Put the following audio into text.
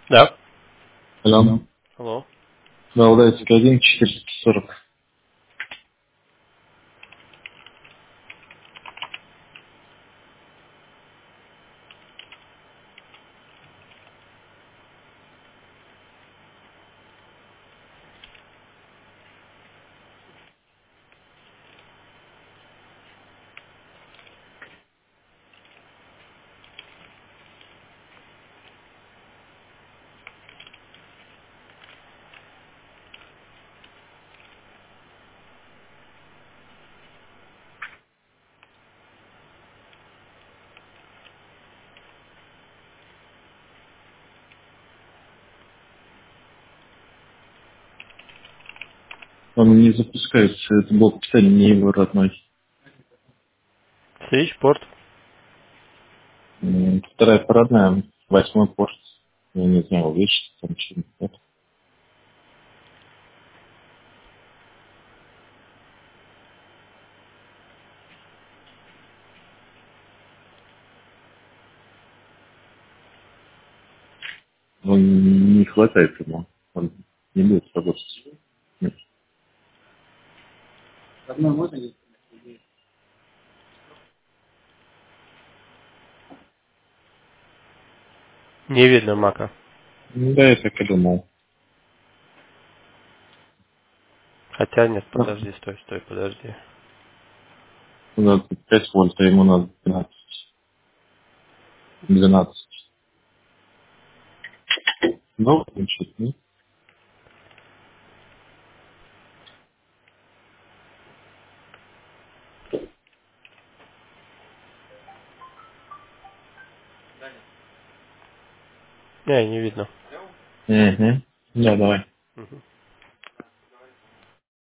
Да. Алло. Алло. Да, удается 1 440. Он не запускается, это блок питания не его родной. Switchport. Вторая парадная, 8-й порт. Я не знаю, увеличится там что-нибудь. Нет? Он не хватает ему. Он не будет работать. Нет. Не видно мака. Да, я так и думал. Хотя нет, Ну, подожди, стой, подожди. надо 5 вольт, а ему надо 12. 12. Ну, ничего, нет? Не видно. Угу. Да, давай. Мгм.